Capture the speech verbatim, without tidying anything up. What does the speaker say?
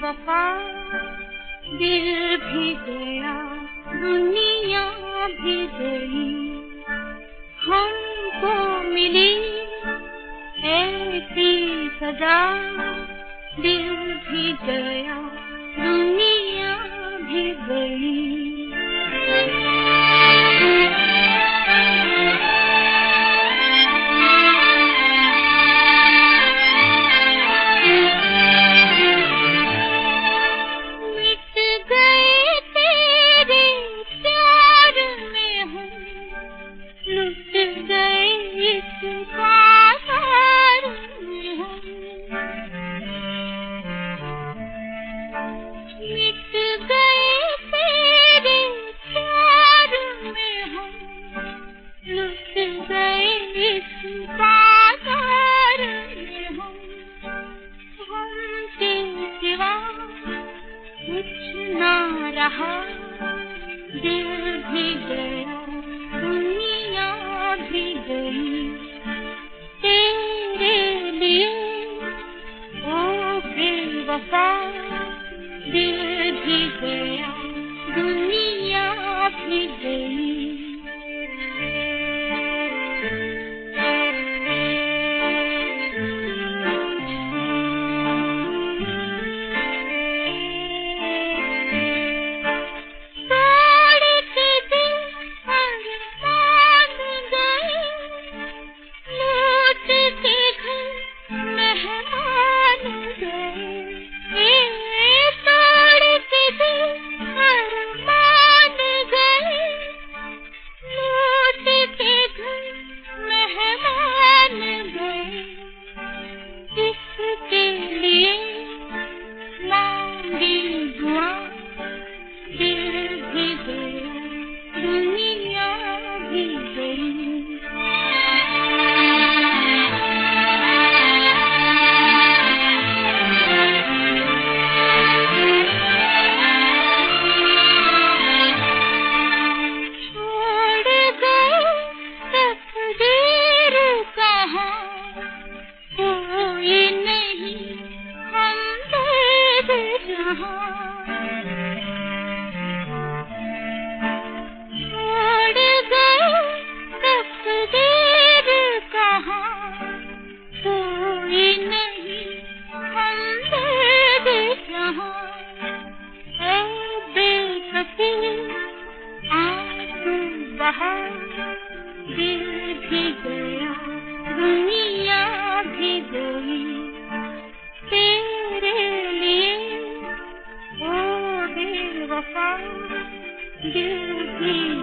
बेवफा दिल भी गया, दुनिया भी गई, हमको मिली ऐसी सजा। दिल भी गया, दुनिया भी गई। रहा दिल भी गया, दुनिया भी गई, तेरे लिए ओ बेवफा दिल भी गया, दुनिया भी गई। दिल भी गया, दुनिया भी गई, तेरे लिए ओ बेवफा दिल भी